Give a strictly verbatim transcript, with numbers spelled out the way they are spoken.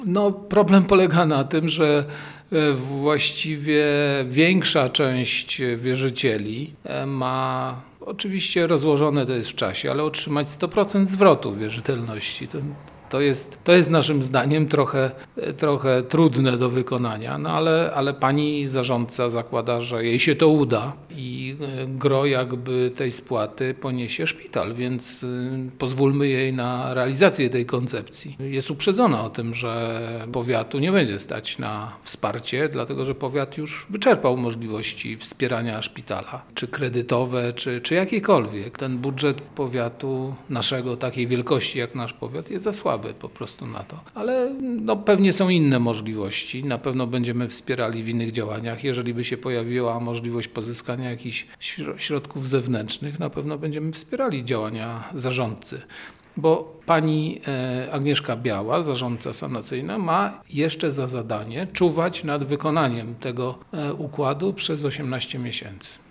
No, problem polega na tym, że e, właściwie większa część wierzycieli e, ma oczywiście rozłożone to jest w czasie, ale otrzymać sto procent zwrotu wierzytelności. To, to jest, to jest naszym zdaniem trochę, e, trochę trudne do wykonania, no ale, ale pani zarządca zakłada, że jej się to uda i e, gro jakby tej spłaty poniesie szpital, więc e, pozwólmy jej na realizację tej koncepcji. Jest uprzedzona o tym, że powiatu nie będzie stać na wsparcie, dlatego że powiat już wyczerpał możliwości wspierania szpitala, czy kredytowe, czy, czy jakiekolwiek. Ten budżet powiatu naszego, takiej wielkości jak nasz powiat, jest za słaby po prostu na to. Ale no, pewnie są inne możliwości. Na pewno będziemy wspierali w innych działaniach. Jeżeli by się pojawiła możliwość pozyskania jakichś środków zewnętrznych, na pewno będziemy wspierali działania zarządcy. Bo pani Agnieszka Biała, zarządca sanacyjna, ma jeszcze za zadanie czuwać nad wykonaniem tego układu przez osiemnaście miesięcy.